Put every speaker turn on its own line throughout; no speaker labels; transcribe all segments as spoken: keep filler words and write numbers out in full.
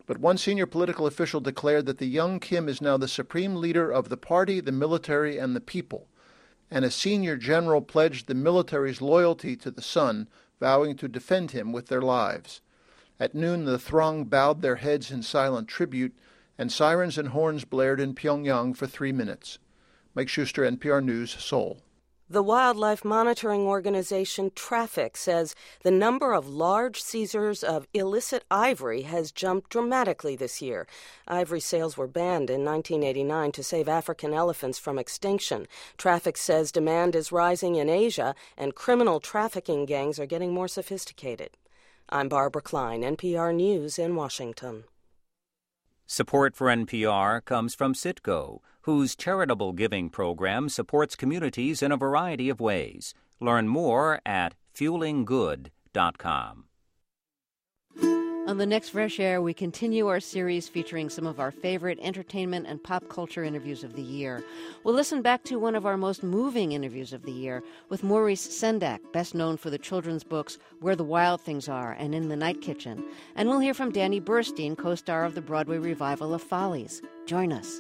But one senior political official declared that the young Kim is now the supreme leader of the party, the military, and the people. And a senior general pledged the military's loyalty to the son, vowing to defend him with their lives. At noon, the throng bowed their heads in silent tribute, and sirens and horns blared in Pyongyang for three minutes. Mike Schuster, N P R News, Seoul.
The wildlife monitoring organization Traffic says the number of large seizures of illicit ivory has jumped dramatically this year. Ivory sales were banned in nineteen eighty-nine to save African elephants from extinction. Traffic says demand is rising in Asia and criminal trafficking gangs are getting more sophisticated. I'm Barbara Klein, N P R News in Washington.
Support for N P R comes from Citgo, whose charitable giving program supports communities in a variety of ways. Learn more at fueling good dot com.
On the next Fresh Air, we continue our series featuring some of our favorite entertainment and pop culture interviews of the year. We'll listen back to one of our most moving interviews of the year with Maurice Sendak, best known for the children's books Where the Wild Things Are and In the Night Kitchen. And we'll hear from Danny Burstein, co-star of the Broadway revival of Follies. Join us.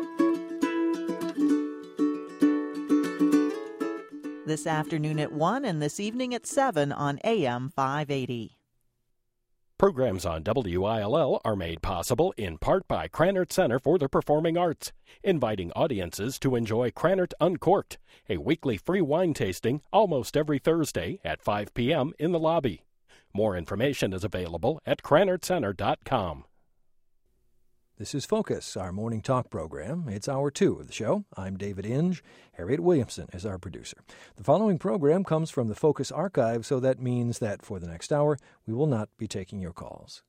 This afternoon at one and this evening at seven on A M five eighty.
Programs on W I L L are made possible in part by Krannert Center for the Performing Arts, inviting audiences to enjoy Krannert Uncorked, a weekly free wine tasting almost every Thursday at five p.m. in the lobby. More information is available at krannert center dot com.
This is Focus, our morning talk program. It's hour two of the show. I'm David Inge. Harriet Williamson is our producer. The following program comes from the Focus archive, so that means that for the next hour, we will not be taking your calls.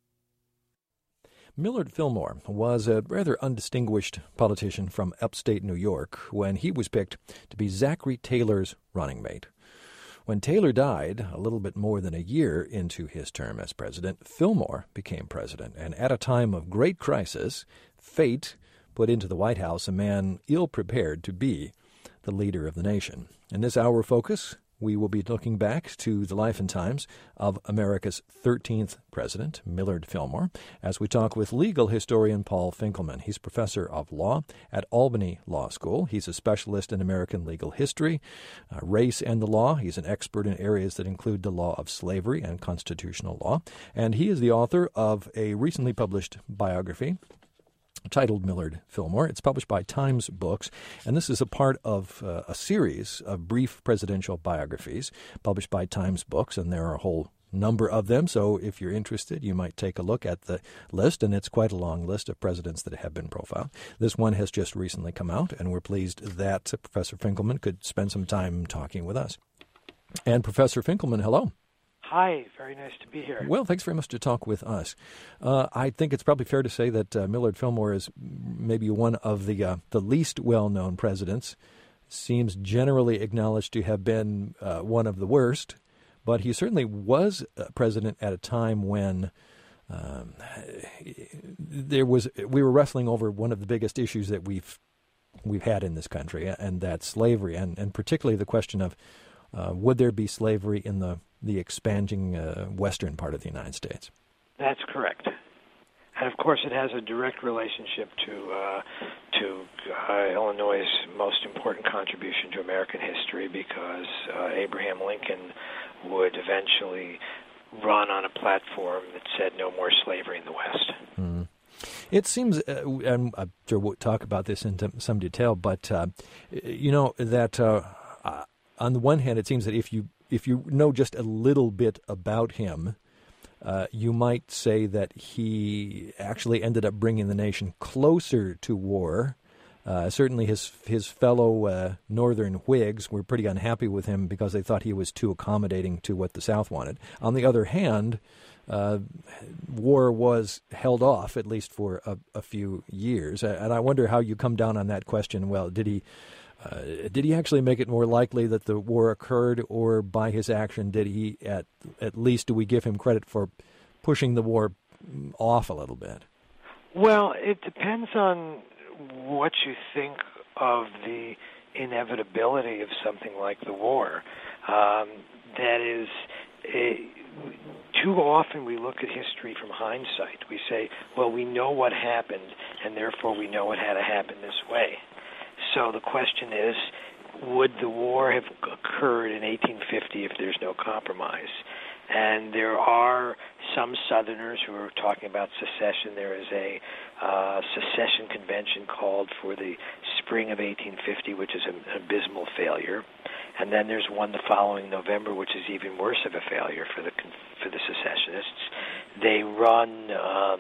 Millard Fillmore was a rather undistinguished politician from upstate New York when he was picked to be Zachary Taylor's running mate. When Taylor died, a little bit more than a year into his term as president, Fillmore became president. And at a time of great crisis, fate put into the White House a man ill-prepared to be the leader of the nation. In this hour focus, we will be looking back to the life and times of America's thirteenth president, Millard Fillmore, as we talk with legal historian Paul Finkelman. He's professor of law at Albany Law School. He's a specialist in American legal history, uh, race, and the law. He's an expert in areas that include the law of slavery and constitutional law. And he is the author of a recently published biography titled Millard Fillmore. It's published by Times Books, and this is a part of uh, a series of brief presidential biographies published by Times Books, and there are a whole number of them. So if you're interested, you might take a look at the list, and it's quite a long list of presidents that have been profiled. This one has just recently come out, and we're pleased that Professor Finkelman could spend some time talking with us. And Professor Finkelman, hello.
Hi, very nice to be here.
Well, thanks very much to talk with us. Uh, I think it's probably fair to say that uh, Millard Fillmore is maybe one of the uh, the least well-known presidents. Seems generally acknowledged to have been uh, one of the worst, but he certainly was uh, president at a time when um, there was we were wrestling over one of the biggest issues that we've we've had in this country, and that's slavery, and, and particularly the question of uh, would there be slavery in the the expanding uh, western part of the United States.
That's correct. And, of course, it has a direct relationship to uh, to uh, Illinois' most important contribution to American history, because uh, Abraham Lincoln would eventually run on a platform that said no more slavery in the West.
Mm. It seems, uh, and I'm sure we'll talk about this in some detail, but, uh, you know, that uh, on the one hand, it seems that if you If you know just a little bit about him, uh, you might say that he actually ended up bringing the nation closer to war. Uh, certainly his his fellow uh, Northern Whigs were pretty unhappy with him because they thought he was too accommodating to what the South wanted. On the other hand, uh, war was held off, at least for a, a few years. And I wonder how you come down on that question. Well, did he... Uh, did he actually make it more likely that the war occurred, or by his action did he, at at least do we give him credit for pushing the war off a little bit?
Well, it depends on what you think of the inevitability of something like the war. Um, that is, it, too often we look at history from hindsight. We say, well, we know what happened, and therefore we know it had to happen this way. So the question is, would the war have occurred in eighteen fifty if there's no compromise? And there are some Southerners who are talking about secession. There is a uh, secession convention called for the spring of eighteen fifty, which is an abysmal failure. And then there's one the following November, which is even worse of a failure for the for the secessionists. They run um,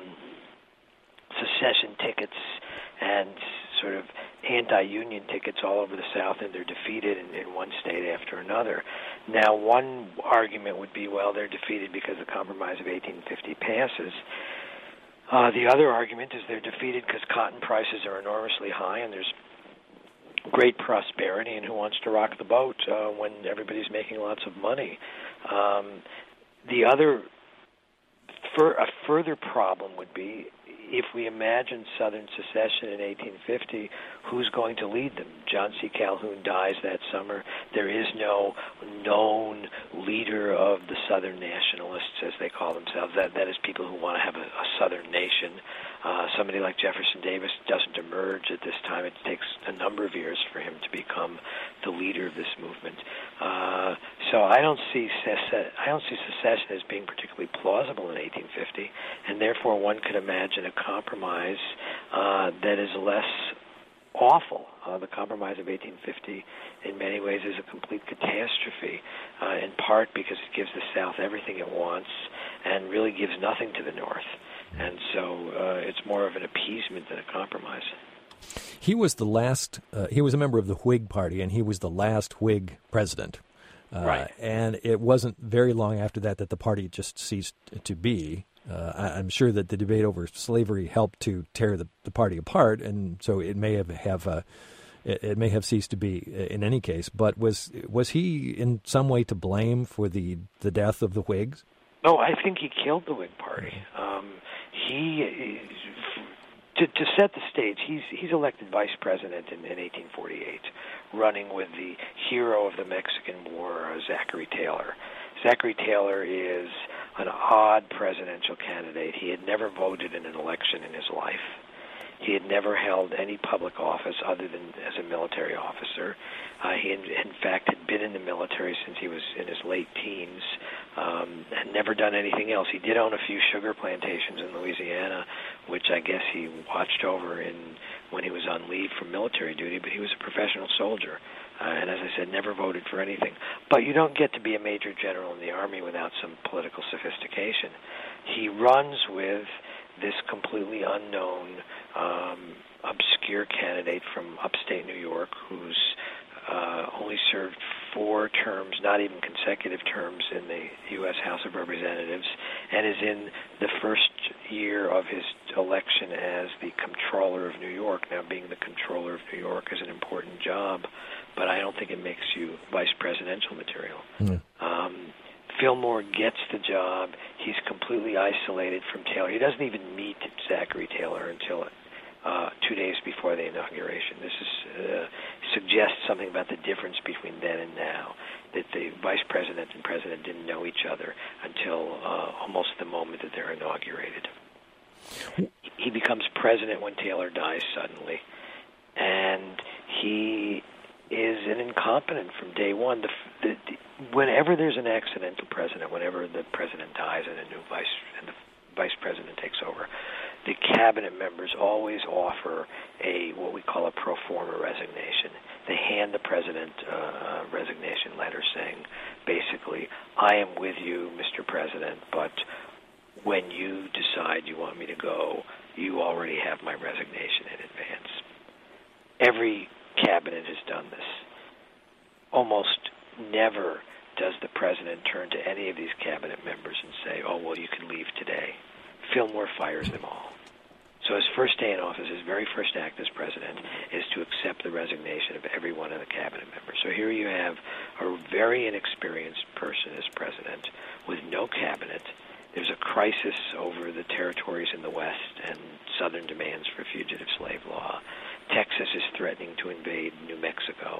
secession tickets and sort of anti-union tickets all over the South, and they're defeated in, in one state after another. Now, one argument would be, well, they're defeated because the Compromise of eighteen fifty passes. Uh, the other argument is they're defeated because cotton prices are enormously high, and there's great prosperity, and who wants to rock the boat uh, when everybody's making lots of money? Um, the other, for, a further problem would be, if we imagine Southern secession in eighteen fifty, who's going to lead them? John C. Calhoun dies that summer. There is no known leader of the Southern nationalists, as they call themselves. That that is people who want to have a, a Southern nation. Uh, somebody like Jefferson Davis doesn't emerge at this time. It takes a number of years for him to become the leader of this movement. Uh, so I don't see sece- I don't see secession as being particularly plausible in eighteen fifty, and therefore one could imagine a compromise uh, that is less awful. Uh, the Compromise of eighteen fifty, in many ways, is a complete catastrophe, uh, in part because it gives the South everything it wants and really gives nothing to the North. And so uh, it's more of an appeasement than a compromise.
He was the last, uh, he was a member of the Whig Party, and he was the last Whig president. Uh,
right.
And it wasn't very long after that that the party just ceased to be. Uh, I, I'm sure that the debate over slavery helped to tear the, the party apart, and so it may have, have uh, it, it may have ceased to be in any case. But was was he in some way to blame for the, the death of the Whigs?
No, I think he killed the Whig Party. Um, he, to, to set the stage, he's he's elected vice president in, in eighteen forty-eight, running with the hero of the Mexican War, uh, Zachary Taylor. Zachary Taylor is an odd presidential candidate. He had never voted in an election in his life. He had never held any public office other than as a military officer. Uh, he, in, in fact, had been in the military since he was in his late teens, um, and never done anything else. He did own a few sugar plantations in Louisiana, which I guess he watched over in when he was on leave from military duty, but he was a professional soldier. Uh, and as I said, never voted for anything. But you don't get to be a major general in the Army without some political sophistication. He runs with this completely unknown, um, obscure candidate from upstate New York who's uh, only served four terms, not even consecutive terms, in the U S House of Representatives, and is in the first year of his election as the Comptroller of New York. Now, being the Comptroller of New York is an important job, but I don't think it makes you vice presidential material. Mm. Um, Fillmore gets the job. He's completely isolated from Taylor. He doesn't even meet Zachary Taylor until uh, two days before the inauguration. This is, uh, suggests something about the difference between then and now, that the vice president and president didn't know each other until uh, almost the moment that they're inaugurated. He becomes president when Taylor dies suddenly, and he is an incompetent from day one. The, the, the, whenever there's an accidental president, whenever the president dies and a new vice and the vice president takes over, the cabinet members always offer a what we call a pro forma resignation. They hand the president uh, a resignation letter saying, basically, I am with you, Mister President, but when you decide you want me to go, you already have my resignation in advance. Every cabinet has done this. Almost never does the president turn to any of these cabinet members and say, oh, well, you can leave today. Fillmore fires them all. So his first day in office, his very first act as president, is to accept the resignation of every one of the cabinet members. So here you have a very inexperienced person as president with no cabinet. There's a crisis over the territories in the West and Southern demands for fugitive slave law. Texas is threatening to invade New Mexico.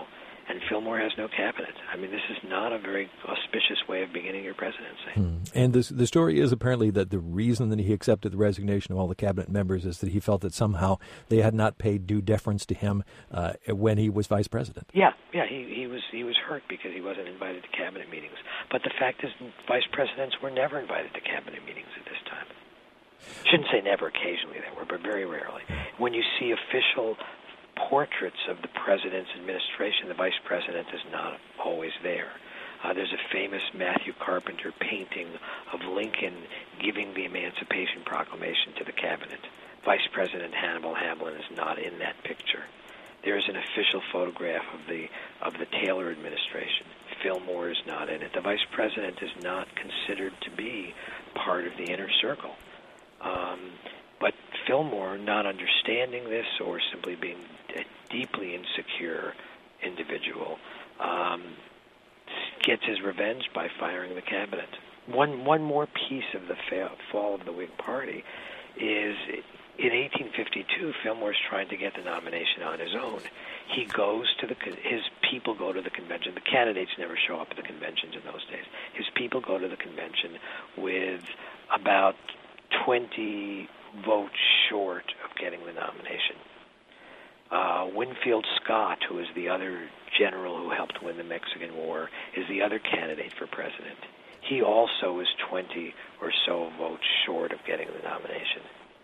and Fillmore has no cabinet. I mean, this is not a very auspicious way of beginning your presidency.
Hmm. And this, the story is apparently that the reason that he accepted the resignation of all the cabinet members is that he felt that somehow they had not paid due deference to him uh, when he was vice president.
Yeah, yeah, he, he was he was hurt because he wasn't invited to cabinet meetings. But the fact is, vice presidents were never invited to cabinet meetings at this time. Shouldn't say never. Occasionally they were, but very rarely. When you see official portraits of the president's administration, the vice president is not always there. Uh, there's a famous Matthew Carpenter painting of Lincoln giving the Emancipation Proclamation to the cabinet. Vice President Hannibal Hamlin is not in that picture. There is an official photograph of the of the Taylor administration. Fillmore is not in it. The vice president is not considered to be part of the inner circle. Um, but Fillmore, not understanding this or simply being a deeply insecure individual, um, gets his revenge by firing the cabinet. One one more piece of the fa- fall of the Whig Party is in eighteen fifty-two, Fillmore's trying to get the nomination on his own. He goes to the his people go to the convention. The candidates never show up at the conventions in those days. His people go to the convention with about twenty votes short of getting the nomination. Uh, Winfield Scott, who is the other general who helped win the Mexican War, is the other candidate for president. He also is twenty or so votes short of getting the nomination.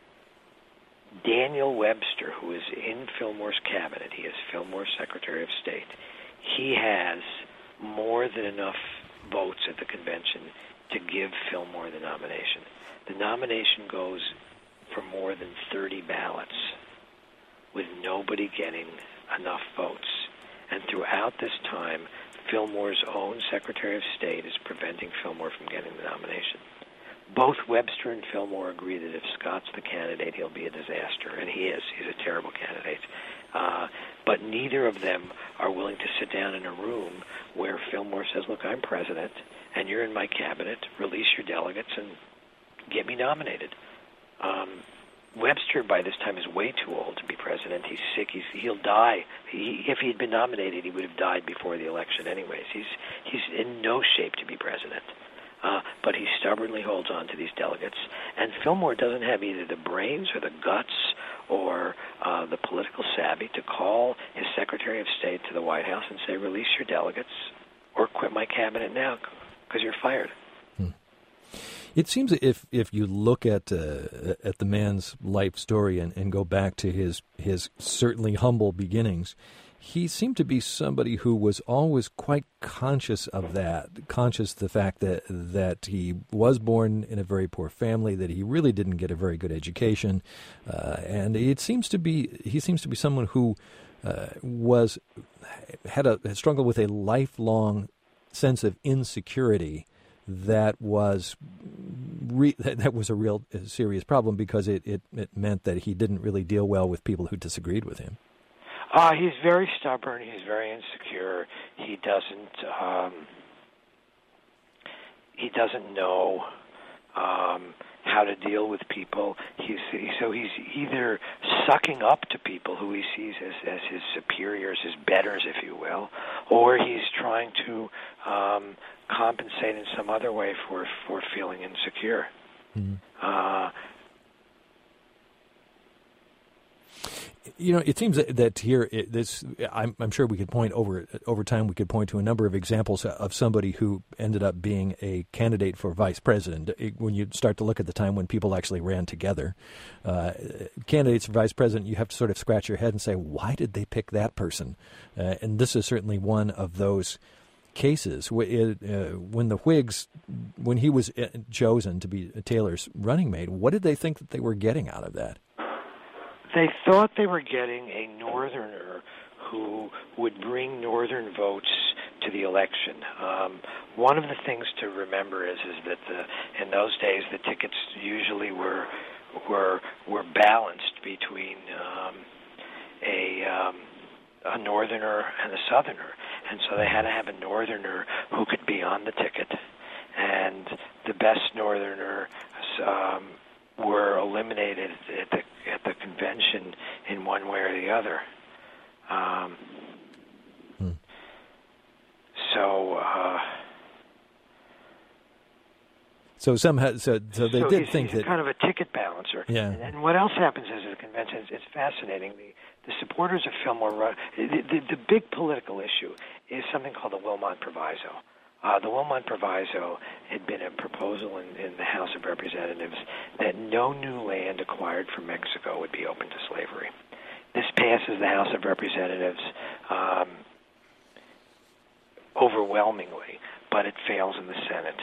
Daniel Webster, who is in Fillmore's cabinet, he is Fillmore's Secretary of State, he has more than enough votes at the convention to give Fillmore the nomination. The nomination goes for more than thirty ballots, with nobody getting enough votes. And throughout this time, Fillmore's own Secretary of State is preventing Fillmore from getting the nomination. Both Webster and Fillmore agree that if Scott's the candidate, he'll be a disaster, and he is. He's a terrible candidate. Uh, but neither of them are willing to sit down in a room where Fillmore says, look, I'm president, and you're in my cabinet, release your delegates, and get me nominated. Um, Webster, by this time, is way too old to be president. He's sick. He's, he'll die. He, if he had been nominated, he would have died before the election anyways. He's, he's in no shape to be president. Uh, but he stubbornly holds on to these delegates. And Fillmore doesn't have either the brains or the guts or uh, the political savvy to call his Secretary of State to the White House and say, release your delegates or quit my cabinet now because you're fired.
Hmm. It seems if if you look at uh, at the man's life story and, and go back to his his certainly humble beginnings, he seemed to be somebody who was always quite conscious of that, conscious of the fact that that he was born in a very poor family, that he really didn't get a very good education, uh, and it seems to be he seems to be someone who uh, was had a had struggled with a lifelong sense of insecurity that was re- that was a real uh, serious problem because it, it, it meant that he didn't really deal well with people who disagreed with him.
Uh, he's very stubborn. He's very insecure. He doesn't. Um, he doesn't know um, how to deal with people. He's so he's either sucking up to people who he sees as, as his superiors, his betters, if you will, or he's trying to um, compensate in some other way for for feeling insecure. Mm-hmm. Uh,
You know, it seems that, that here, it, this I'm, I'm sure we could point over over time. We could point to a number of examples of somebody who ended up being a candidate for vice president. When you start to look at the time when people actually ran together, uh, candidates for vice president, you have to sort of scratch your head and say, why did they pick that person? Uh, and this is certainly one of those cases. It, uh, when the Whigs, when he was chosen to be Taylor's running mate, what did they think that they were getting out of that?
They thought they were getting a Northerner who would bring Northern votes to the election. Um, one of the things to remember is is that the, in those days the tickets usually were were were balanced between um, a um, a Northerner and a Southerner, and so they had to have a Northerner who could be on the ticket, and the best Northerner um, were eliminated at the at the convention in one way or the other. Um, hmm.
So some had, so so they
so
did
he's,
think
he's
that
kind of a ticket balancer.
Yeah.
And, and what else happens is at the convention? It's, it's fascinating. The the supporters of Fillmore run the, the the big political issue is something called the Wilmot Proviso. Uh, the Wilmot Proviso had been a proposal in, in the House of Representatives that no new land acquired from Mexico would be open to slavery. This passes the House of Representatives um, overwhelmingly, but it fails in the Senate.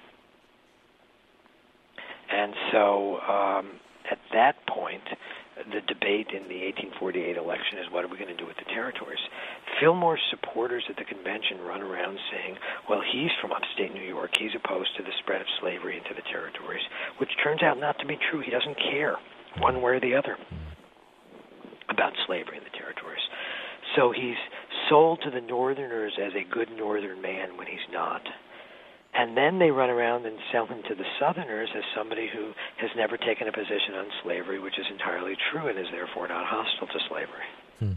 And so um, at that point, the debate in the eighteen forty-eight election is, what are we going to do with the territories? Fillmore's supporters at the convention run around saying, well, he's from upstate New York. He's opposed to the spread of slavery into the territories, which turns out not to be true. He doesn't care one way or the other about slavery in the territories. So he's sold to the Northerners as a good Northern man when he's not. And then they run around and sell him to the Southerners as somebody who has never taken a position on slavery, which is entirely true and is therefore not hostile to slavery.
Hmm.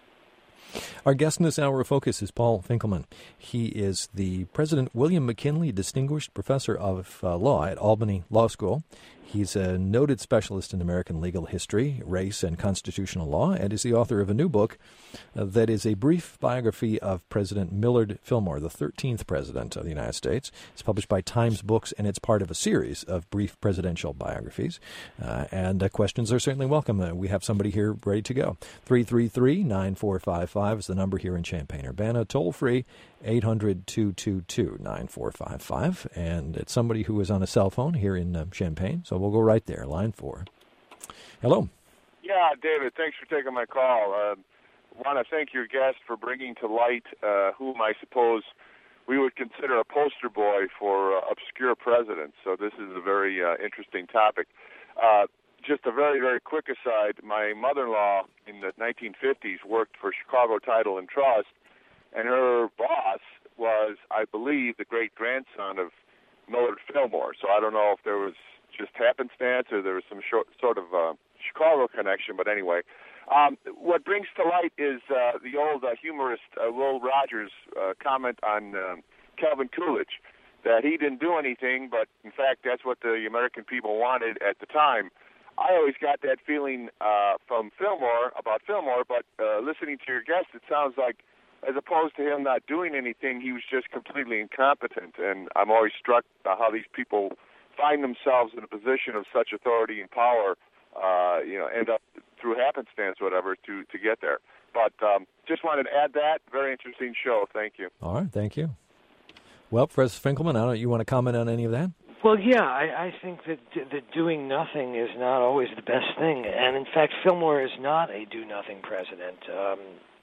Our guest in this hour of focus is Paul Finkelman. He is the President William McKinley Distinguished Professor of uh, Law at Albany Law School. He's a noted specialist in American legal history, race, and constitutional law, and is the author of a new book uh, that is a brief biography of President Millard Fillmore, the thirteenth President of the United States. It's published by Times Books, and it's part of a series of brief presidential biographies. Uh, and uh, questions are certainly welcome. Uh, we have somebody here ready to go. three three three, nine four five five is the number here in Champaign-Urbana. Toll-free, eight hundred, two two two, nine four five five. And it's somebody who is on a cell phone here in uh, Champaign, so we'll go right there, line four. Hello.
Yeah, David, thanks for taking my call. I uh, want to thank your guest for bringing to light uh, whom I suppose we would consider a poster boy for uh, obscure presidents. So this is a very uh, interesting topic. Uh, just a very, very quick aside, my mother-in-law in the nineteen fifties worked for Chicago Title and Trust, and her boss was, I believe, the great-grandson of Millard Fillmore. So I don't know if there was just happenstance or there was some short, sort of uh, Chicago connection, but anyway. Um, what brings to light is uh, the old uh, humorist uh, Will Rogers' uh, comment on um, Calvin Coolidge, that he didn't do anything, but in fact that's what the American people wanted at the time. I always got that feeling uh, from Fillmore, about Fillmore, but uh, listening to your guest, it sounds like as opposed to him not doing anything, he was just completely incompetent. And I'm always struck by how these people find themselves in a position of such authority and power, uh, you know, end up through happenstance, whatever, to, to get there. But um, just wanted to add that. Very interesting show. Thank you.
All right, thank you. Well, Professor Finkelman, I don't know, you want to comment on any of that?
Well, yeah, I, I think that that doing nothing is not always the best thing, and in fact, Fillmore is not a do-nothing president. Um,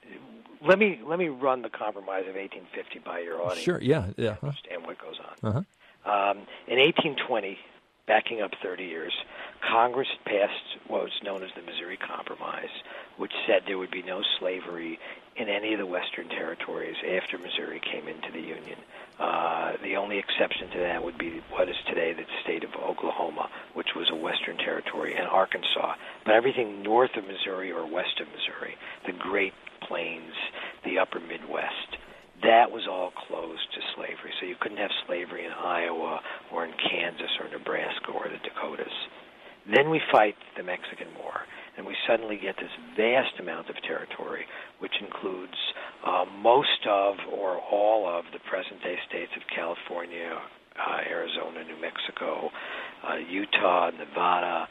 let me let me run the Compromise of eighteen fifty by your audience.
Sure, yeah, yeah.
To understand what goes on.
Uh-huh.
Um, in eighteen twenty, backing up thirty years, Congress passed what was known as the Missouri Compromise, which said there would be no slavery in any of the Western territories after Missouri came into the Union. Uh, the only exception to that would be what is today the state of Oklahoma, which was a Western territory, and Arkansas. But everything north of Missouri or west of Missouri, the Great Plains, the upper Midwest, that was all closed to slavery. So you couldn't have slavery in Iowa or in Kansas or Nebraska or the Dakotas. Then we fight the Mexican War, and we suddenly get this vast amount of territory, which includes uh, most of or all of the present-day states of California, uh, Arizona, New Mexico, uh, Utah, Nevada,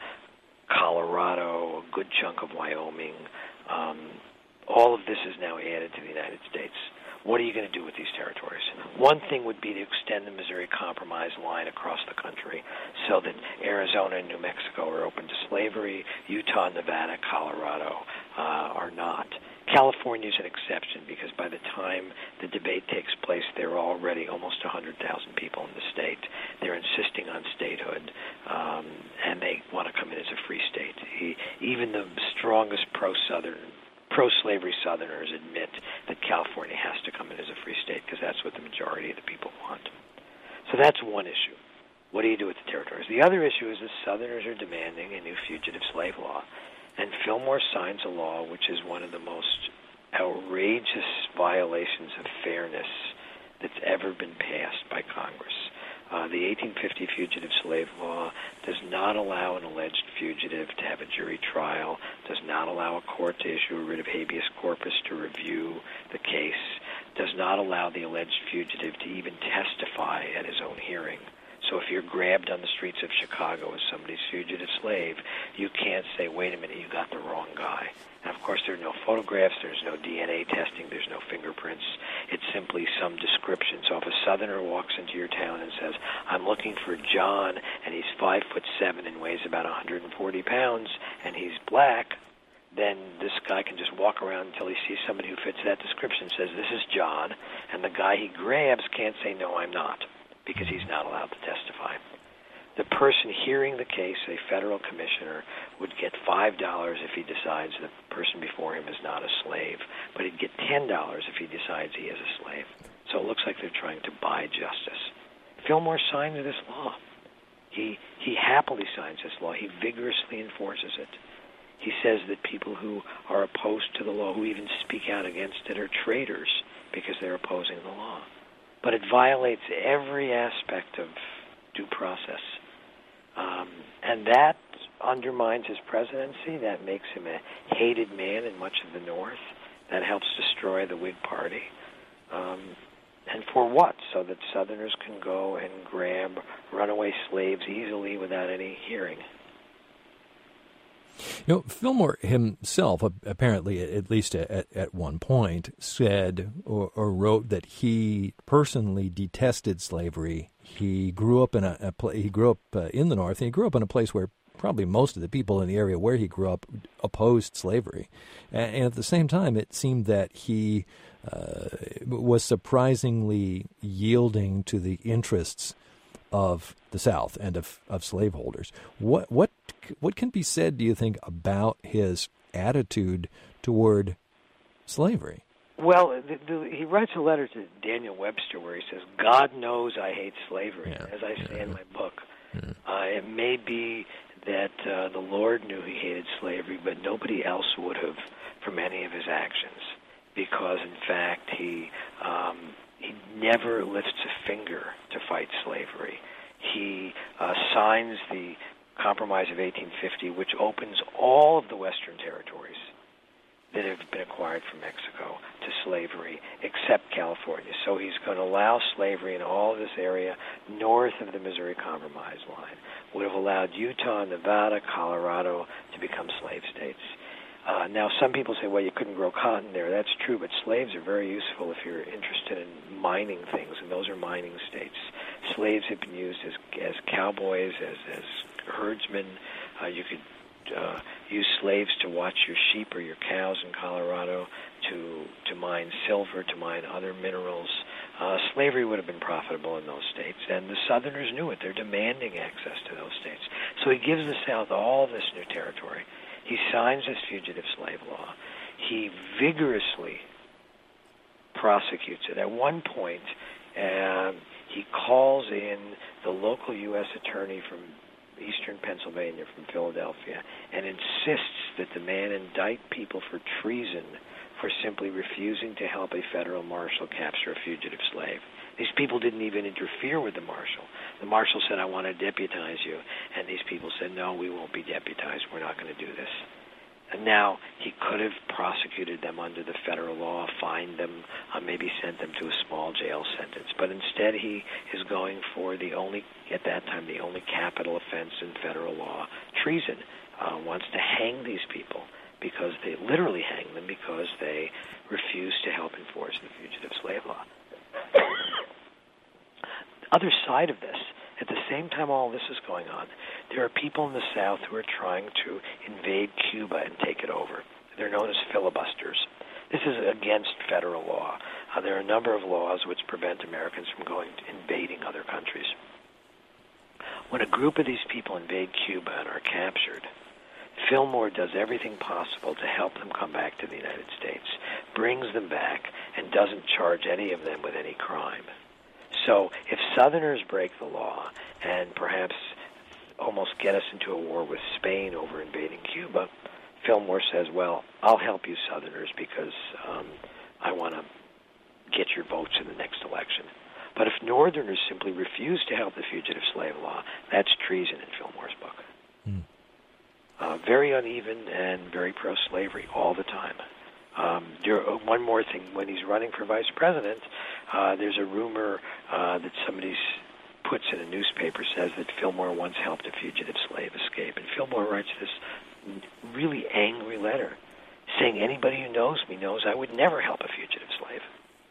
Colorado, a good chunk of Wyoming. Um, all of this is now added to the United States. What are you going to do with these territories? One thing would be to extend the Missouri Compromise line across the country so that Arizona and New Mexico are open to slavery, Utah, Nevada, Colorado uh, are not. California is an exception because by the time the debate takes place, there are already almost one hundred thousand people in the state. They're insisting on statehood, um, and they want to come in as a free state. He, even the strongest pro-Southern pro-slavery Southerners admit that California has to come in as a free state because that's what the majority of the people want. So that's one issue. What do you do with the territories? The other issue is the Southerners are demanding a new fugitive slave law. And Fillmore signs a law which is one of the most outrageous violations of fairness that's ever been passed by Congress. Uh, the eighteen fifty Fugitive Slave Law does not allow an alleged fugitive to have a jury trial, does not allow a court to issue a writ of habeas corpus to review the case, does not allow the alleged fugitive to even testify at his own hearing. So if you're grabbed on the streets of Chicago as somebody's fugitive slave, you can't say, wait a minute, you got the wrong guy. And of course, there are no photographs, there's no D N A testing, there's no fingerprints. It's simply some description. So if a Southerner walks into your town and says, I'm looking for John, and he's five foot seven and weighs about one hundred forty pounds, and he's black, then this guy can just walk around until he sees somebody who fits that description and says, this is John, and the guy he grabs can't say, no, I'm not, because he's not allowed to testify. The person hearing the case, a federal commissioner, would get five dollars if he decides the person before him is not a slave, but he'd get ten dollars if he decides he is a slave. So it looks like they're trying to buy justice. Fillmore signed this law. He, he happily signs this law. He vigorously enforces it. He says that people who are opposed to the law, who even speak out against it, are traitors because they're opposing the law. But it violates every aspect of due process. Um, and that undermines his presidency. That makes him a hated man in much of the North. That helps destroy the Whig Party. Um, and for what? So that Southerners can go and grab runaway slaves easily without any hearing.
You know, Fillmore himself, apparently, at least at, at one point, said or, or wrote that he personally detested slavery. He grew up in a, a pla- he grew up uh, in the North, and he grew up in a place where probably most of the people in the area where he grew up opposed slavery. And, and at the same time, it seemed that he uh, was surprisingly yielding to the interests of the South and of, of slaveholders. What what what can be said, do you think, about his attitude toward slavery?
Well, the, the, he writes a letter to Daniel Webster where he says, God knows I hate slavery,
yeah.
as I say
yeah.
in my book.
Yeah.
Uh, it may be that uh, the Lord knew he hated slavery, but nobody else would have from any of his actions, because, in fact, he... Um, He never lifts a finger to fight slavery. He uh, signs the Compromise of eighteen fifty, which opens all of the Western territories that have been acquired from Mexico to slavery, except California. So he's going to allow slavery in all of this area north of the Missouri Compromise line. Would have allowed Utah, Nevada, Colorado to become slave states. Uh, now, some people say, well, you couldn't grow cotton there. That's true, but slaves are very useful if you're interested in mining things, and those are mining states. Slaves have been used as as cowboys, as, as herdsmen. Uh, you could uh, use slaves to watch your sheep or your cows in Colorado, to, to mine silver, to mine other minerals. Uh, slavery would have been profitable in those states, and the Southerners knew it. They're demanding access to those states. So he gives the South all this new territory. He signs this fugitive slave law. He vigorously prosecutes it. At one point, um, he calls in the local U S attorney from eastern Pennsylvania, from Philadelphia, and insists that the man indict people for treason for simply refusing to help a federal marshal capture a fugitive slave. These people didn't even interfere with the marshal. The marshal said, I want to deputize you. And these people said, no, we won't be deputized. We're not going to do this. And now he could have prosecuted them under the federal law, fined them, uh, maybe sent them to a small jail sentence. But instead he is going for the only, at that time, the only capital offense in federal law, treason. Uh, wants to hang these people because they literally hang them because they refuse to help enforce the fugitive slave law. Other side of this, at the same time all this is going on, there are people in the South who are trying to invade Cuba and take it over. They're known as filibusters. This is against federal law. Uh, there are a number of laws which prevent Americans from going to invading other countries. When a group of these people invade Cuba and are captured, Fillmore does everything possible to help them come back to the United States, brings them back, and doesn't charge any of them with any crime. So if Southerners break the law and perhaps almost get us into a war with Spain over invading Cuba, Fillmore says, well, I'll help you Southerners because um, I want to get your votes in the next election. But if Northerners simply refuse to help the fugitive slave law, that's treason in Fillmore's book. Mm. Uh, very uneven and very pro-slavery all the time. Um, there, uh, one more thing, when he's running for vice president, uh, there's a rumor uh, that somebody puts in a newspaper, says that Fillmore once helped a fugitive slave escape. And Fillmore writes this really angry letter saying, anybody who knows me knows I would never help a fugitive slave.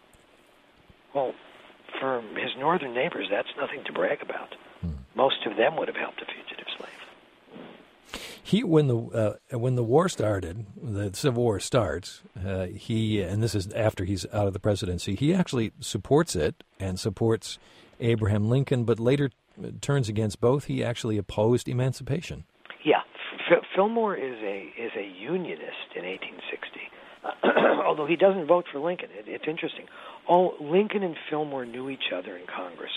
Well, for his northern neighbors, that's nothing to brag about. Hmm. Most of them would have helped a fugitive slave.
He, when the uh, when the war started, the Civil War starts, uh, he, and this is after he's out of the presidency, he actually supports it and supports Abraham Lincoln, but later turns against both. He actually opposed emancipation.
Yeah, F- Fillmore is a is a unionist in eighteen sixty. Uh, although he doesn't vote for Lincoln. It, it's interesting. Oh, Lincoln and Fillmore knew each other in Congress.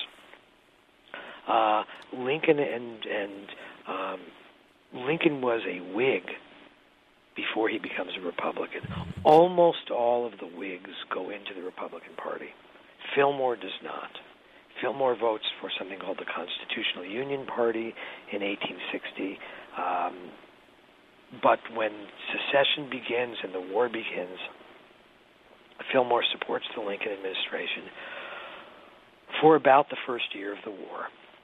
Uh, Lincoln and and um, Lincoln was a Whig before he becomes a Republican. Almost all of the Whigs go into the Republican Party. Fillmore does not. Fillmore votes for something called the Constitutional Union Party in eighteen sixty. Um, but when secession begins and the war begins, Fillmore supports the Lincoln administration for about the first year of the war.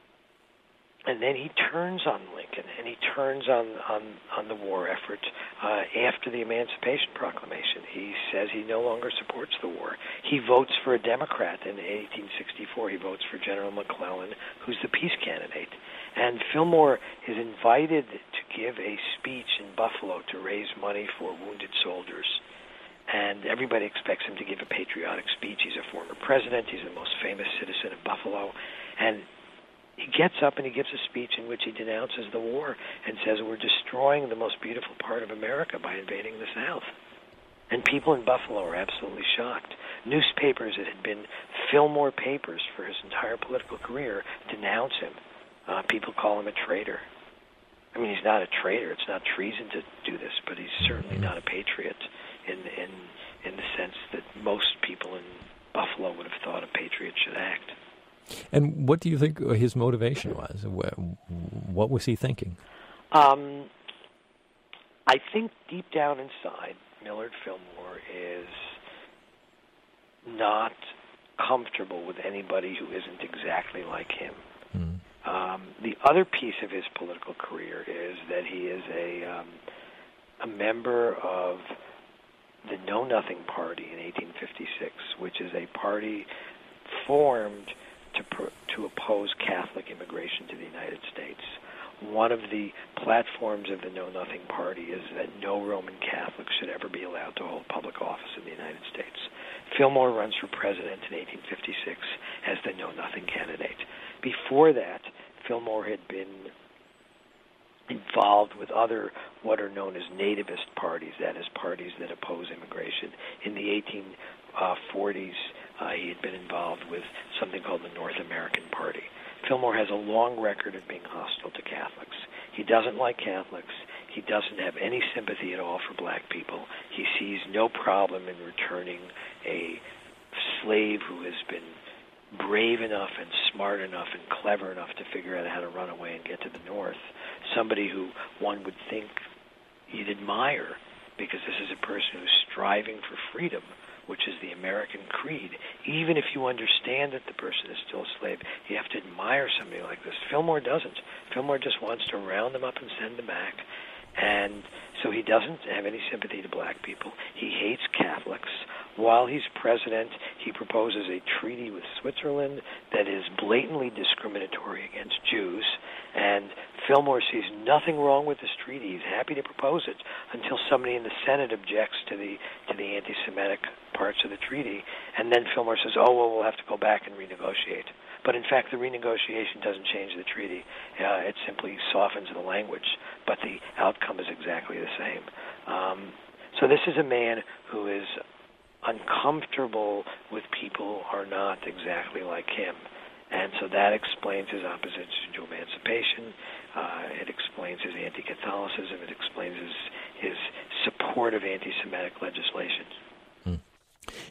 And then he turns on Lincoln, and he turns on, on, on the war effort uh, after the Emancipation Proclamation. He says he no longer supports the war. He votes for a Democrat in eighteen sixty-four. He votes for General McClellan, who's the peace candidate. And Fillmore is invited to give a speech in Buffalo to raise money for wounded soldiers. And everybody expects him to give a patriotic speech. He's a former president. He's the most famous citizen of Buffalo. And he gets up and he gives a speech in which he denounces the war and says we're destroying the most beautiful part of America by invading the South. And people in Buffalo are absolutely shocked. Newspapers that had been Fillmore papers for his entire political career denounce him. Uh, people call him a traitor. I mean, he's not a traitor. It's not treason to do this, but he's certainly not a patriot in in in the sense that most people in Buffalo would have thought a patriot should act.
And what do you think his motivation was? What was he thinking?
Um, I think deep down inside, Millard Fillmore is not comfortable with anybody who isn't exactly like him. Mm. Um, the other piece of his political career is that he is a um, a member of the Know Nothing Party in eighteen fifty-six, which is a party formed to pr- to oppose Catholic immigration to the United States. One of the platforms of the Know Nothing Party is that no Roman Catholic should ever be allowed to hold public office in the United States. Fillmore runs for president in eighteen fifty-six as the Know Nothing candidate. Before that, Fillmore had been involved with other what are known as nativist parties, that is, parties that oppose immigration. In the eighteen forties, uh, he had been involved with something called the North American Party. Fillmore has a long record of being hostile to Catholics. He doesn't like Catholics. He doesn't have any sympathy at all for black people. He sees no problem in returning a slave who has been brave enough and smart enough and clever enough to figure out how to run away and get to the north. Somebody who one would think you'd admire, because this is a person who's striving for freedom, which is the American creed. Even if you understand that the person is still a slave, you have to admire somebody like this. Fillmore doesn't. Fillmore just wants to round them up and send them back. And so he doesn't have any sympathy to black people. He hates Catholics. While he's president, he proposes a treaty with Switzerland that is blatantly discriminatory against Jews. And Fillmore sees nothing wrong with this treaty. He's happy to propose it until somebody in the Senate objects to the to the anti-Semitic parts of the treaty. And then Fillmore says, oh, well, we'll have to go back and renegotiate. But in fact, the renegotiation doesn't change the treaty. Uh, it simply softens the language, but the outcome is exactly the same. Um, so this is a man who is uncomfortable with people who are not exactly like him. And so that explains his opposition to emancipation. Uh, it explains his anti-Catholicism. It explains his, his support of anti-Semitic legislation.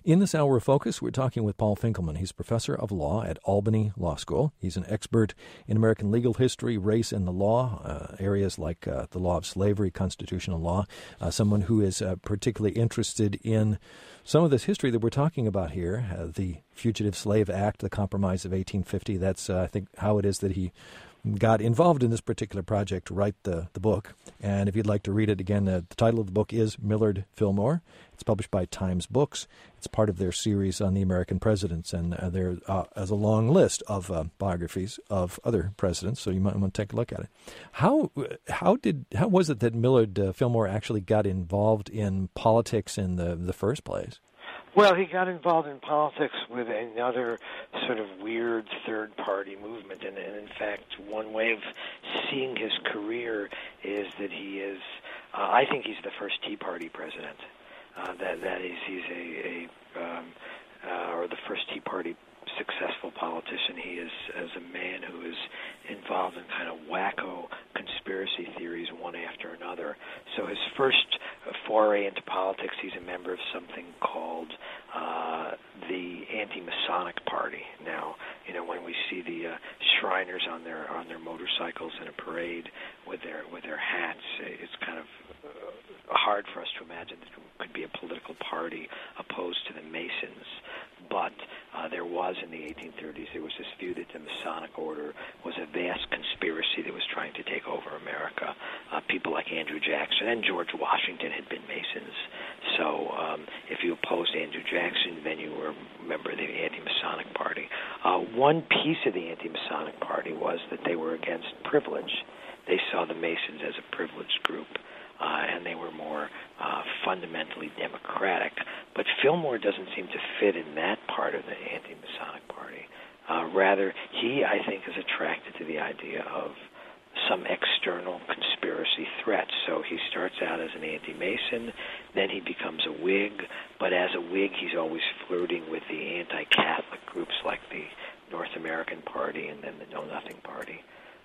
In this hour of Focus, we're talking with Paul Finkelman. He's professor of law at Albany Law School. He's an expert in American legal history, race, and the law, uh, areas like uh, the law of slavery, constitutional law, uh, someone who is uh, particularly interested in some of this history that we're talking about here, uh, the Fugitive Slave Act, the Compromise of eighteen fifty. That's, uh, I think, how it is that he got involved in this particular project to write the, the book. And if you'd like to read it again, uh, the title of the book is Millard Fillmore. It's published by Times Books. It's part of their series on the American presidents, and uh, there uh, is a long list of uh, biographies of other presidents, so you might want to take a look at it. How how did how was it that Millard uh, Fillmore actually got involved in politics in the, the first place?
Well, he got involved in politics with another sort of weird third-party movement, and, and in fact, one way of seeing his career is that he is, uh, I think he's the first Tea Party president. Uh, that that is, he's a, a um, uh, or the first Tea Party successful politician. He is as a man who is involved in kind of wacko conspiracy theories one after another. So his first foray into politics, he's a member of something called uh, the Anti-Masonic Party. Now, you know, when we see the uh, Shriners on their on their motorcycles in a parade with their with their hats, it's kind of uh, hard for us to imagine that it could be a political party opposed to the Masons. But uh, there was, in the eighteen thirties, there was this view that the Masonic order was a vast conspiracy that was trying to take over America. Uh, people like Andrew Jackson and George Washington had been Masons. So um, if you opposed Andrew Jackson, then you were a member of the Anti-Masonic Party. Uh, one piece of the Anti-Masonic Party was that they were against privilege. They saw the Masons as a privileged group. Uh, and they were more uh, fundamentally democratic. But Fillmore doesn't seem to fit in that part of the Anti-Masonic Party. Uh, rather, he, I think, is attracted to the idea of some external conspiracy threat. So he starts out as an anti-Mason, then he becomes a Whig, but as a Whig, he's always flirting with the anti-Catholic groups like the North American Party and then the Know Nothing Party.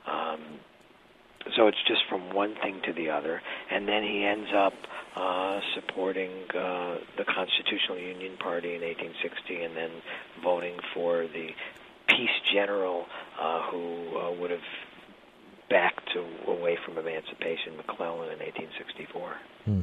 Um, So it's just from one thing to the other, and then he ends up uh, supporting uh, the Constitutional Union Party in eighteen sixty, and then voting for the Peace General, uh, who uh, would have backed to, away from emancipation, McClellan, in eighteen sixty-four.
Hmm.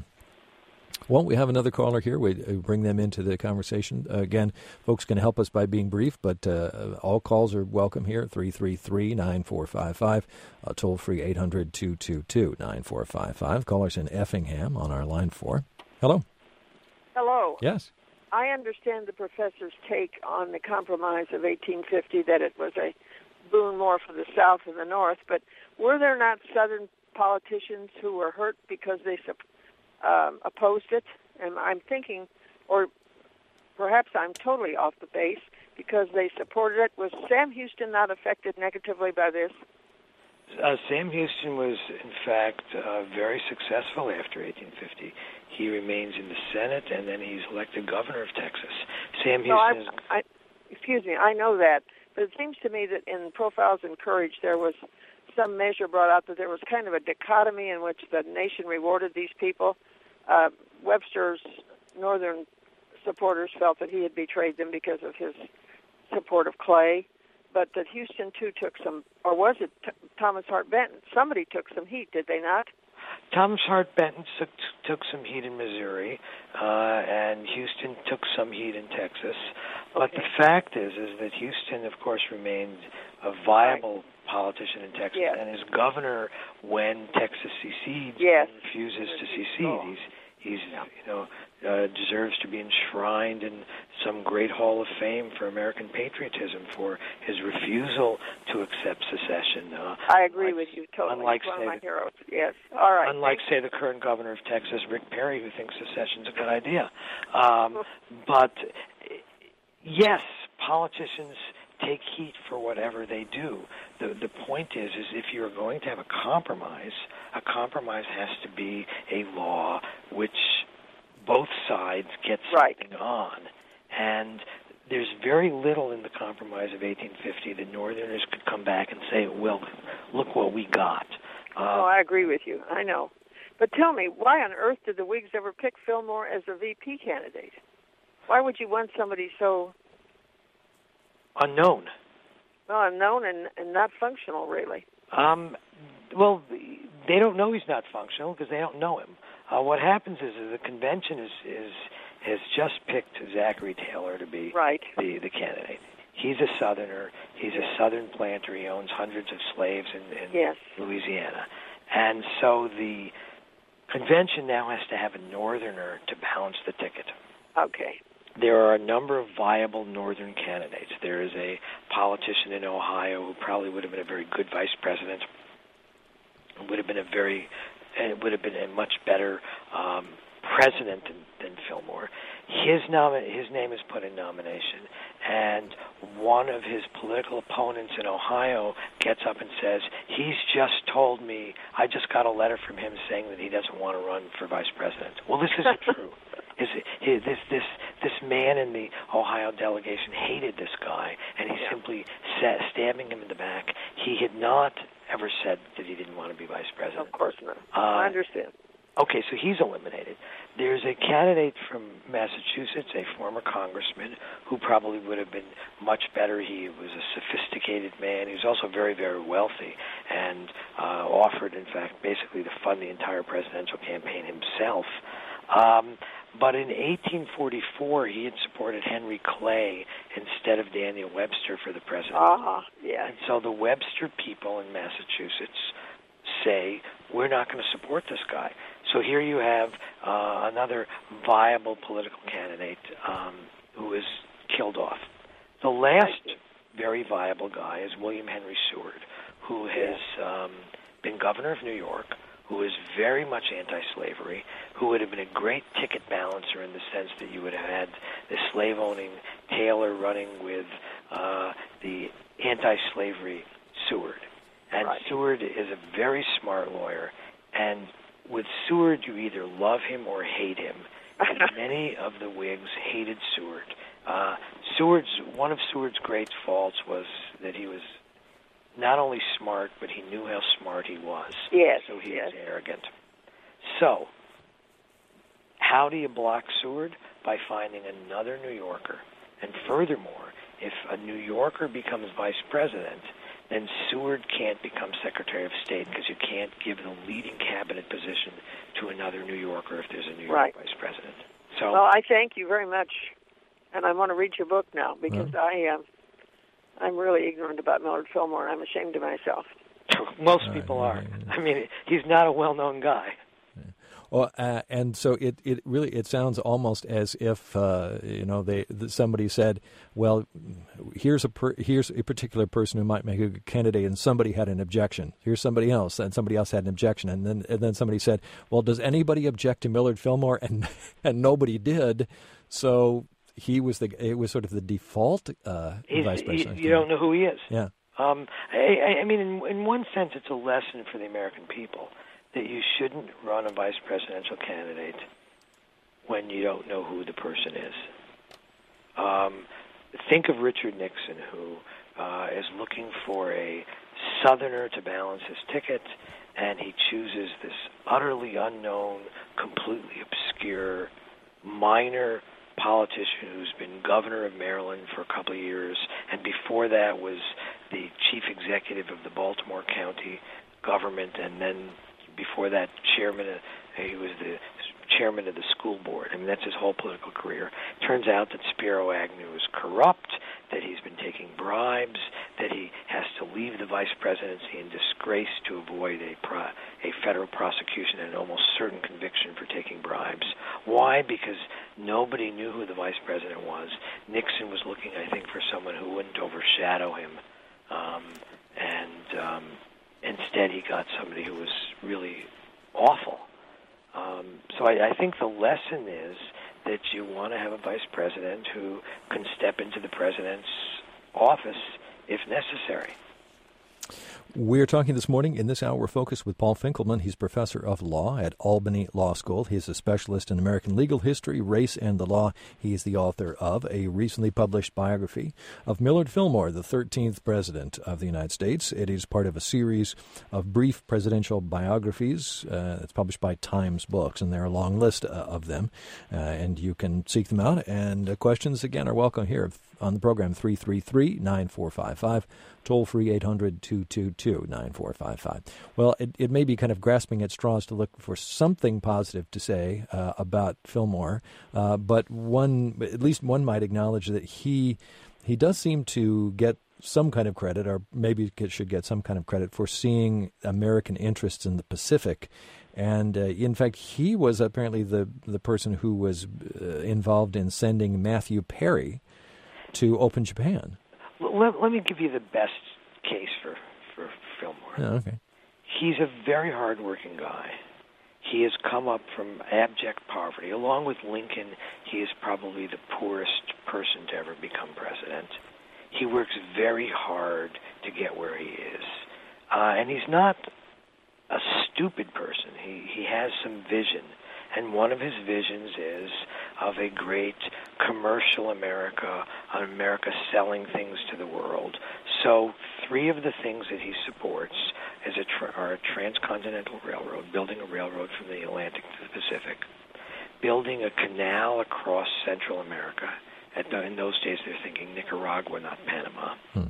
Well, we have another caller here. We bring them into the conversation. Uh, again, folks can help us by being brief, but uh, all calls are welcome here, three three three, nine four five five, uh, toll-free eight hundred, two two two, nine four five five. Callers in Effingham on our line four. Hello.
Hello.
Yes.
I understand the professor's take on the Compromise of eighteen fifty, that it was a boon more for the South than the North, but were there not Southern politicians who were hurt because they supported Um, opposed it? And I'm thinking, or perhaps I'm totally off the base, because they supported it. Was Sam Houston not affected negatively by this?
Uh, Sam Houston was, in fact, uh, very successful after eighteen fifty. He remains in the Senate, and then he's elected governor of Texas. Sam Houston
no,
is...
I, I, excuse me, I know that, but it seems to me that in Profiles in Courage there was some measure brought out that there was kind of a dichotomy in which the nation rewarded these people. Uh, Webster's northern supporters felt that he had betrayed them because of his support of Clay, but that Houston, too, took some, or was it T- Thomas Hart Benton? Somebody took some heat, did they not?
Thomas Hart Benton took, took some heat in Missouri, uh, and Houston took some heat in Texas. But
okay.
the fact is, is that Houston, of course, remained a viable right. politician in Texas,
yes.
and is governor when Texas secedes
yes.
and refuses to secede. He's, he's yeah. you know, uh, deserves to be enshrined in some great hall of fame for American patriotism for his refusal to accept secession. Uh,
I agree
unlike,
with you totally.
Unlike,
He's one
say,
of my heroes. Yes. All right.
Unlike, say, the current governor of Texas, Rick Perry, who thinks secession's a good idea. Um, but yes, politicians take heat for whatever they do. The the point is, is if you're going to have a compromise, a compromise has to be a law which both sides get something
right.
on. And there's very little in the Compromise of eighteen fifty that Northerners could come back and say, well, look what we got. Uh,
oh, I agree with you. I know. But tell me, why on earth did the Whigs ever pick Fillmore as a V P candidate? Why would you want somebody so
unknown?
Well, unknown and, and not functional, really.
Um, well, they don't know he's not functional because they don't know him. Uh, what happens is, is the convention is, is has just picked Zachary Taylor to be
right.
the, the candidate. He's a Southerner. He's a Southern planter. He owns hundreds of slaves in, in
yes.
Louisiana. And so the convention now has to have a Northerner to balance the ticket.
Okay.
There are a number of viable Northern candidates. There is a politician in Ohio who probably would have been a very good vice president, would have been a very, it would have been a much better um, president than, than Fillmore. His nom- his name is put in nomination, and one of his political opponents in Ohio gets up and says, he's just told me, I just got a letter from him saying that he doesn't want to run for vice president. Well, this isn't true. His, his, this this this man in the Ohio delegation hated this guy, and he
yeah.
simply sat, stabbing him in the back. He had not ever said that he didn't want to be vice president.
Of course not.
Uh,
I understand.
Okay, so he's eliminated. There's a candidate from Massachusetts, a former congressman, who probably would have been much better. He was a sophisticated man. He was also very, very wealthy and uh, offered, in fact, basically to fund the entire presidential campaign himself. Um, but in eighteen forty-four, he had supported Henry Clay instead of Daniel Webster for the presidency.
Ah, yeah.
And so the Webster people in Massachusetts say, we're not going to support this guy. So here you have uh, another viable political candidate um, who is killed off. The last very viable guy is William Henry Seward, who has um, been governor of New York, who is very much anti-slavery, who would have been a great ticket balancer in the sense that you would have had the slave-owning Taylor running with uh, the anti-slavery Seward. And
right.
Seward is a very smart lawyer, and with Seward you either love him or hate him. And many of the Whigs hated Seward. Uh, Seward's one of Seward's great faults was that he was not only smart, but he knew how smart he was.
Yes.
So he
yes.
was arrogant. So, how do you block Seward? By finding another New Yorker. And furthermore, if a New Yorker becomes vice president, then Seward can't become Secretary of State because you can't give the leading cabinet position to another New Yorker if there's a New York
right.
vice president. So,
well, I thank you very much, and I want to read your book now because
mm-hmm.
I uh, I'm really ignorant about Millard Fillmore, and I'm ashamed of myself.
Most people are. I mean, he's not a well-known guy.
Well, uh, and so it, it really it sounds almost as if uh, you know they somebody said, well, here's a per, here's a particular person who might make a good candidate, and somebody had an objection. Here's somebody else, and somebody else had an objection, and then and then somebody said, well, does anybody object to Millard Fillmore? And and nobody did, so he was the it was sort of the default uh, vice president.
He, you don't know who he is.
Yeah.
Um, I, I mean, in, in one sense, it's a lesson for the American people that you shouldn't run a vice presidential candidate when you don't know who the person is. Um, think of Richard Nixon, who uh, is looking for a Southerner to balance his ticket, and he chooses this utterly unknown, completely obscure, minor politician who's been governor of Maryland for a couple of years, and before that was the chief executive of the Baltimore County government, and then before that, chairman. Of, he was the chairman of the school board. I mean, that's his whole political career. Turns out that Spiro Agnew is corrupt, that he's been taking bribes, that he has to leave the vice presidency in disgrace to avoid a pro, a federal prosecution and an almost certain conviction for taking bribes. Why? Because nobody knew who the vice president was. Nixon was looking, I think, for someone who wouldn't overshadow him, um, and um, instead he got somebody who was really awful. Um, so I, I think the lesson is that you want to have a vice president who can step into the president's office if necessary.
We're talking this morning in this hour focus with Paul Finkelman. He's professor of law at Albany Law School. He's a specialist in American legal history, race, and the law. He is the author of a recently published biography of Millard Fillmore, the thirteenth President of the United States. It is part of a series of brief presidential biographies. Uh, it's published by Times Books, and there are a long list uh, of them, uh, and you can seek them out. And uh, questions, again, are welcome here on the program, three three three, nine four five five, toll-free eight hundred, two two two, nine four five five. Well, it, it may be kind of grasping at straws to look for something positive to say uh, about Fillmore, uh, but one, at least one might acknowledge that he he does seem to get some kind of credit, or maybe should get some kind of credit, for seeing American interests in the Pacific. And uh, in fact, he was apparently the, the person who was uh, involved in sending Matthew Perry to open Japan.
Let, let me give you the best case for, for Fillmore.
Oh, okay.
He's a very hardworking guy. He has come up from abject poverty. Along with Lincoln, he is probably the poorest person to ever become president. He works very hard to get where he is. Uh, and he's not a stupid person. He, he has some vision. And one of his visions is of a great commercial America, an America selling things to the world. So three of the things that he supports is a tra- are a transcontinental railroad, building a railroad from the Atlantic to the Pacific, building a canal across Central America. At the, in those days, they're thinking Nicaragua, not Panama. Hmm.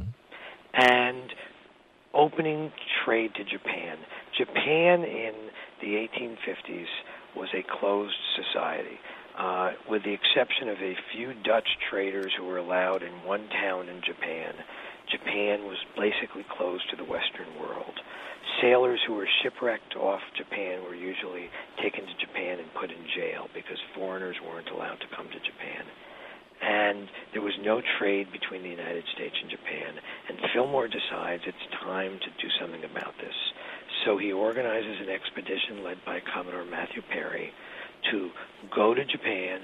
And opening trade to Japan. Japan in the eighteen fifties was a closed society, uh, with the exception of a few Dutch traders who were allowed in one town in Japan. Japan was basically closed to the Western world. Sailors who were shipwrecked off Japan were usually taken to Japan and put in jail because foreigners weren't allowed to come to Japan. And there was no trade between the United States and Japan. And Fillmore decides it's time to do something about this. So he organizes an expedition led by Commodore Matthew Perry to go to Japan,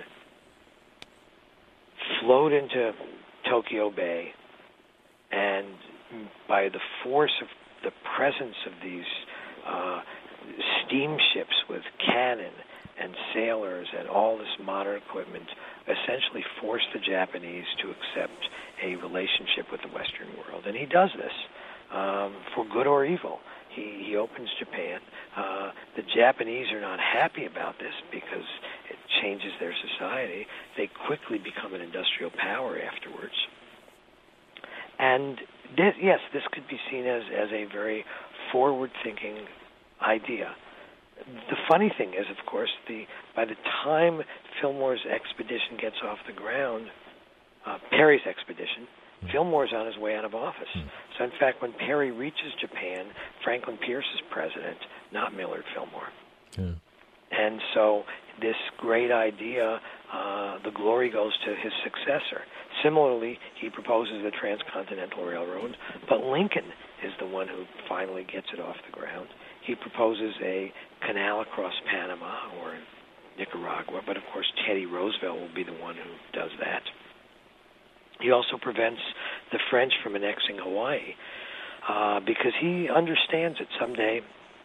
float into Tokyo Bay, and by the force of the presence of these uh, steamships with cannon and sailors and all this modern equipment, essentially force the Japanese to accept a relationship with the Western world. And he does this um, for good or evil. He, he opens Japan. Uh, the Japanese are not happy about this because it changes their society. They quickly become an industrial power afterwards. And this, yes, this could be seen as, as a very forward-thinking idea. The funny thing is, of course, the by the time Fillmore's expedition gets off the ground, uh, Perry's expedition, mm. Fillmore's on his way out of office. Mm. So, in fact, when Perry reaches Japan, Franklin Pierce is president, not Millard Fillmore. Mm. And so this great idea, uh, the glory goes to his successor. Similarly, he proposes the Transcontinental Railroad, but Lincoln is the one who finally gets it off the ground. He proposes a canal across Panama or Nicaragua, but of course Teddy Roosevelt will be the one who does that. He also prevents the French from annexing Hawaii uh, because he understands that someday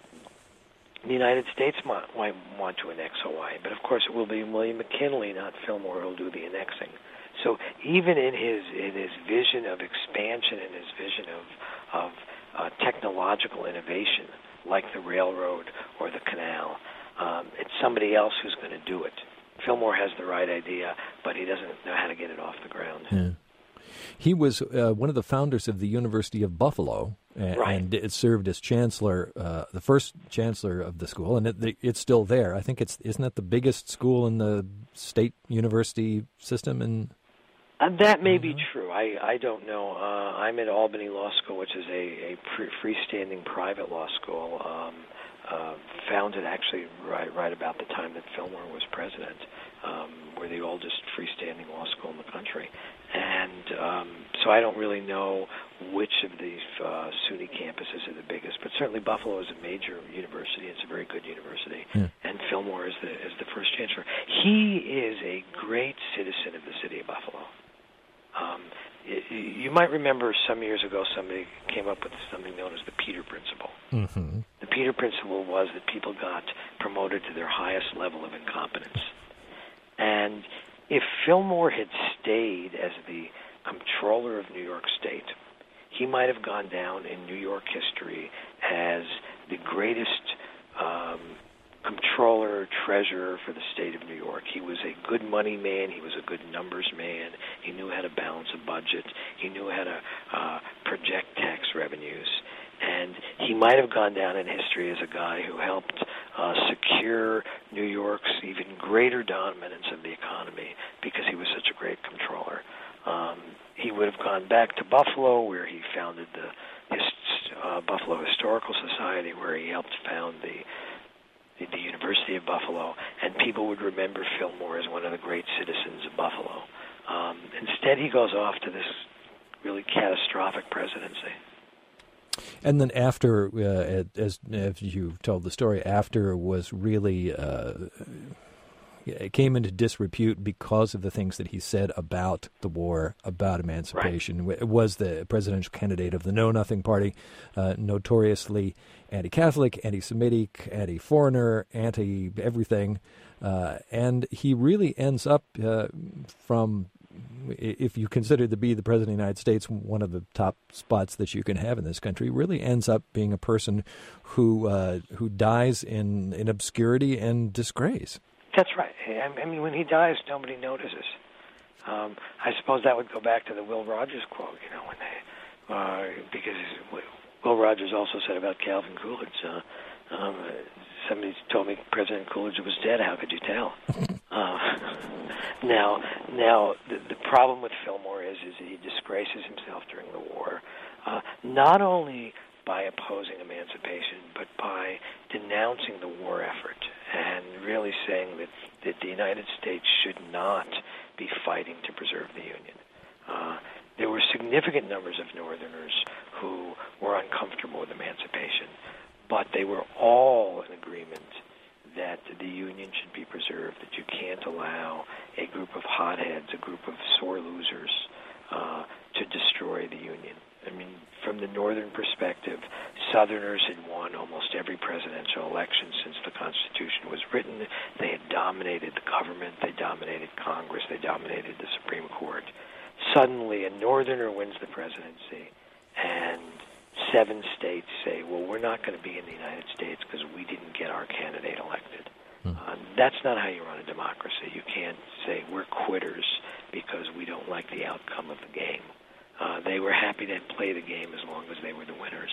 the United States might, might want to annex Hawaii, but of course it will be William McKinley, not Fillmore, who will do the annexing. So even in his in his vision of expansion and his vision of of uh, technological innovation, like the railroad or the canal, um, it's somebody else who's going to do it. Fillmore has the right idea, but he doesn't know how to get it off the ground.
Yeah. He was uh, one of the founders of the University of Buffalo, and,
right.
and it served as chancellor, uh, the first chancellor of the school, and it, it's still there. I think it's isn't it the biggest school in the state university system in?
Uh, that may be true. I, I don't know. Uh, I'm at Albany Law School, which is a, a pre- freestanding private law school, um, uh, founded actually right right about the time that Fillmore was president. Um, we're the oldest freestanding law school in the country. And um, so I don't really know which of these uh, SUNY campuses are the biggest, but certainly Buffalo is a major university. It's a very good university. Yeah. And Fillmore is the, is the first chancellor. He is a great citizen of the city of Buffalo. Um, it, you might remember some years ago somebody came up with something known as the Peter Principle.
Mm-hmm.
The Peter Principle was that people got promoted to their highest level of incompetence. And if Fillmore had stayed as the comptroller of New York State, he might have gone down in New York history as the greatest um, comptroller, treasurer for the state of New York. He was a good money man. He was a good numbers man. He knew how to balance a budget. He knew how to uh, project tax revenues. And he might have gone down in history as a guy who helped uh, secure New York's even greater dominance of the economy because he was such a great comptroller. Um, he would have gone back to Buffalo, where he founded the his, uh, Buffalo Historical Society, where he helped found the the University of Buffalo, and people would remember Fillmore as one of the great citizens of Buffalo. Um, instead, he goes off to this really catastrophic presidency.
And then after, uh, as, as you told the story, after was really, uh, it came into disrepute because of the things that he said about the war, about emancipation. Right. Was the presidential candidate of the Know Nothing Party, uh, notoriously anti-Catholic, anti-Semitic, anti-foreigner, anti-everything. Uh, and he really ends up uh, from... if you consider to be the President of the United States one of the top spots that you can have in this country, really ends up being a person who uh, who dies in, in obscurity and disgrace.
That's right. I mean, when he dies, nobody notices. Um, I suppose that would go back to the Will Rogers quote, you know, when they, uh, because Will Rogers also said about Calvin Coolidge, uh, um, somebody told me President Coolidge was dead. How could you tell? Uh, now, now the, the problem with Fillmore is, is that he disgraces himself during the war, uh, not only by opposing emancipation, but by denouncing the war effort and really saying that, that the United States should not be fighting to preserve the Union. Uh, there were significant numbers of Northerners who were uncomfortable with emancipation, but they were all in agreement that the Union should be preserved, that you can't allow a group of hotheads, a group of sore losers, uh, to destroy the Union. I mean, from the Northern perspective, Southerners had won almost every presidential election since the Constitution was written. They had dominated the government, they dominated Congress, they dominated the Supreme Court. Suddenly, a Northerner wins the presidency, and seven states say, well, we're not going to be in the United States because we didn't get our candidate elected. Hmm. Uh, that's not how you run a democracy. You can't say we're quitters because we don't like the outcome of the game. Uh, they were happy to play the game as long as they were the winners.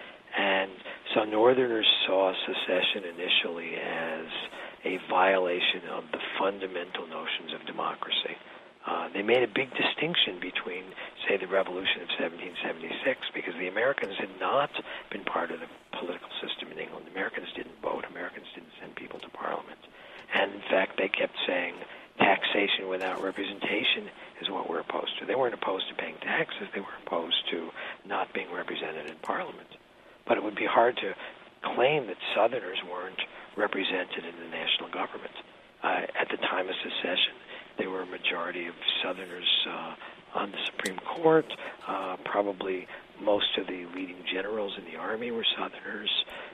And so Northerners saw secession initially as a violation of the fundamental notions of democracy. Uh, they made a big distinction between, say, the Revolution of seventeen seventy-six, because the Americans had not been part of the political system in England. Americans didn't vote. Americans didn't send people to Parliament. And, in fact, they kept saying taxation without representation is what we're opposed to. They weren't opposed to paying taxes. They were opposed to not being represented in Parliament. But it would be hard to claim that Southerners weren't represented in the national government. Uh, at the time of secession, there were a majority of Southerners uh, on the Supreme Court. Uh, probably most of the leading generals in the Army were Southerners.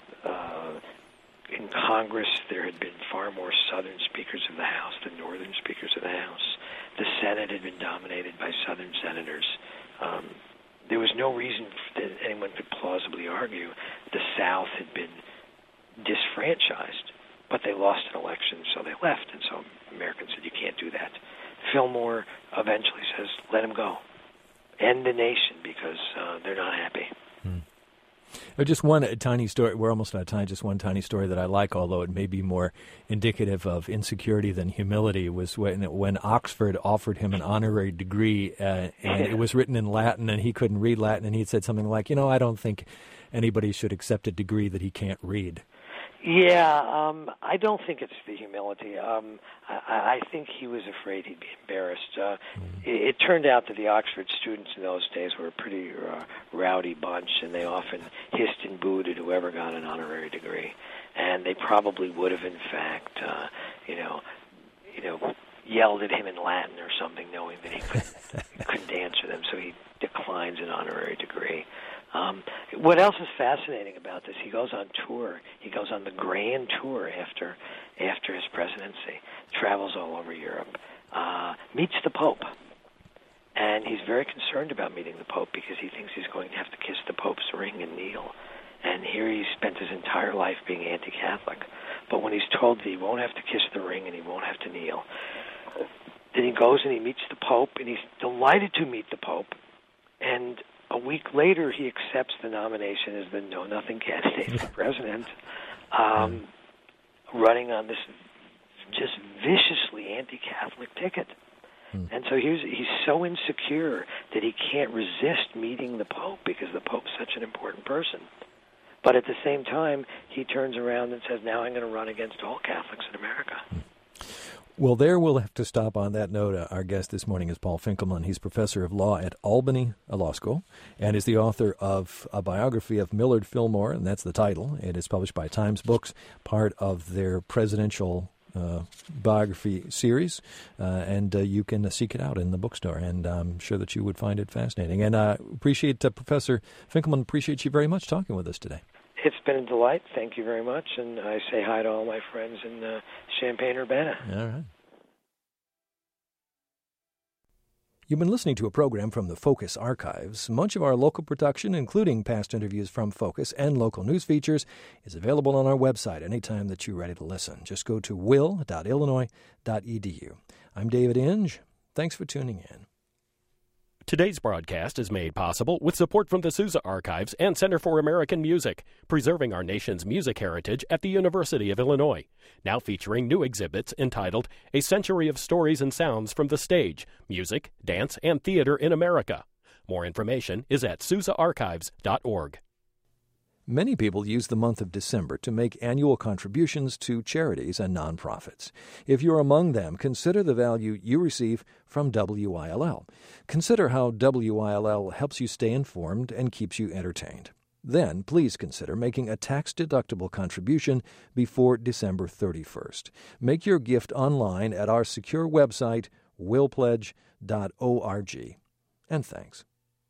Uh, in Congress, there had been far more Southern Speakers of the House than Northern Speakers of the House. The Senate had been dominated by Southern senators. Um, there was no reason that anyone could plausibly argue the South had been disfranchised, but they lost an election, so they left, and so Americans said, you can't do that. Fillmore eventually says, let them go. End the nation, because uh, they're not happy.
Hmm. Just one tiny story. We're almost out of time. Just one tiny story that I like, although it may be more indicative of insecurity than humility, was when when Oxford offered him an honorary degree, uh, and it was written in Latin, and he couldn't read Latin, and he said something like, you know, I don't think anybody should accept a degree that he can't read.
Yeah, um, I don't think it's the humility. Um, I, I think he was afraid he'd be embarrassed. Uh, mm-hmm. it, it turned out that the Oxford students in those days were a pretty uh, rowdy bunch, and they often hissed and booed at whoever got an honorary degree. And they probably would have, in fact, uh, you know, you know, yelled at him in Latin or something, knowing that he couldn't, couldn't answer them, so he declines an honorary degree. Um, what else is fascinating about this? He goes on tour. He goes on the grand tour after after his presidency, travels all over Europe, uh, meets the Pope. And he's very concerned about meeting the Pope because he thinks he's going to have to kiss the Pope's ring and kneel. And here he's spent his entire life being anti-Catholic. But when he's told that he won't have to kiss the ring and he won't have to kneel, then he goes and he meets the Pope, and he's delighted to meet the Pope. And a week later, he accepts the nomination as the know-nothing candidate for president, um, running on this just viciously anti-Catholic ticket. And so he's, he's so insecure that he can't resist meeting the Pope because the Pope's such an important person. But at the same time, he turns around and says, now I'm going to run against all Catholics in America.
Well, there we'll have to stop on that note. Uh, our guest this morning is Paul Finkelman. He's professor of law at Albany Law School and is the author of a biography of Millard Fillmore, and that's the title. It is published by Times Books, part of their presidential Uh, biography series, uh, and uh, you can uh, seek it out in the bookstore, and I'm sure that you would find it fascinating. And I uh, appreciate, uh, Professor Finkelman, appreciate you very much talking with us today.
It's been a delight. Thank you very much, and I say hi to all my friends in uh, Champaign-Urbana.
All right. You've been listening to a program from the Focus Archives. Much of our local production, including past interviews from Focus and local news features, is available on our website anytime that you're ready to listen. Just go to will dot illinois dot e d u. I'm David Inge. Thanks for tuning in.
Today's broadcast is made possible with support from the Sousa Archives and Center for American Music, preserving our nation's music heritage at the University of Illinois. Now featuring new exhibits entitled A Century of Stories and Sounds from the Stage, Music, Dance, and Theater in America. More information is at sousa archives dot org.
Many people use the month of December to make annual contributions to charities and nonprofits. If you're among them, consider the value you receive from W I L L. Consider how W I L L helps you stay informed and keeps you entertained. Then, please consider making a tax-deductible contribution before December thirty-first. Make your gift online at our secure website, will pledge dot org. And thanks.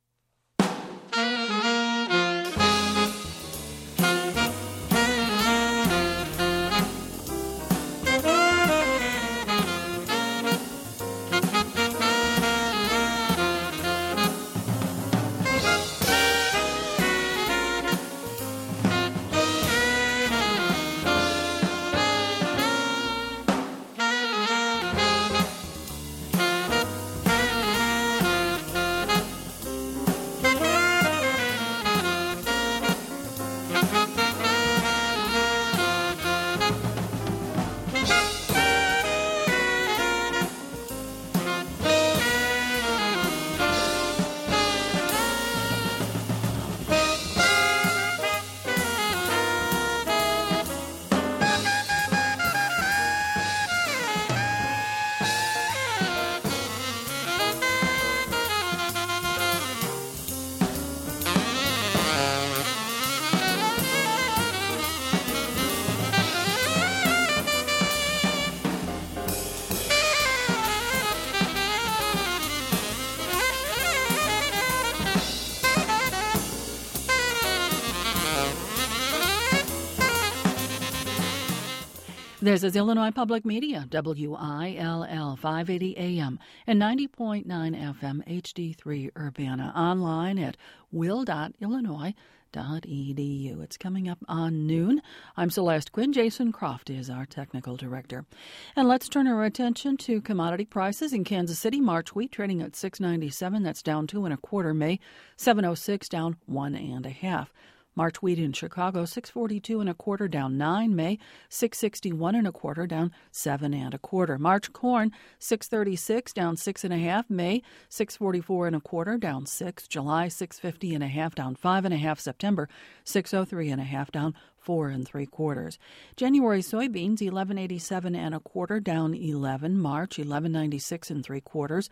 This is Illinois Public Media, W I L L five eighty A M and ninety point nine F M H D three Urbana. Online at will dot illinois dot e d u. It's coming up on noon. I'm Celeste Quinn. Jason Croft is our technical director. And let's turn our attention to commodity prices in Kansas City. March wheat trading at six ninety-seven. That's down two and a quarter. May seven oh six, down one and a half. March wheat in Chicago, six forty-two and a quarter, down nine. May, six sixty-one and a quarter, down seven and a quarter. March corn, six thirty-six, down six and a half. May, six forty-four and a quarter, down six. July, six fifty and a half, down five and a half. September, six oh three and a half, down four and three quarters. January soybeans, eleven eighty-seven and a quarter, down eleven. March, eleven ninety-six and three quarters.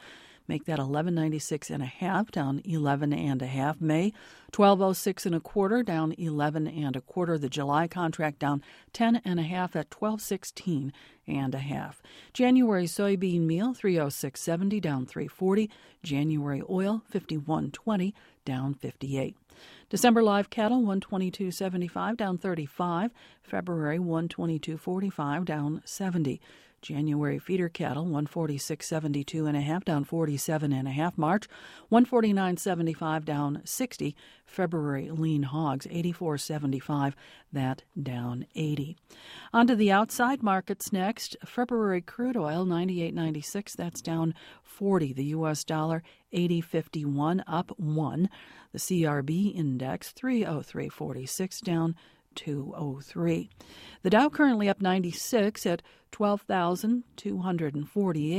make that eleven ninety-six and a half, down eleven and a half. May, twelve oh six and a quarter, down eleven and a quarter. The July contract down ten and a half at twelve sixteen and a half. January soybean meal, three oh six seventy, down three forty. January oil, fifty-one twenty, down fifty-eight. December live cattle, one twenty-two seventy-five, down thirty-five. February, one twenty-two forty-five, down seventy. January feeder cattle, one forty-six seventy-two and a half, down forty-seven and a half. March, one forty-nine seventy-five, down sixty. February lean hogs, eighty-four seventy-five, that down eighty. On to the outside markets next. February crude oil, ninety-eight ninety-six, that's down forty. The U S dollar, eighty fifty-one, up one. The C R B index, three oh three forty-six, down two oh three. The Dow currently up ninety-six at twelve thousand two hundred forty-eight.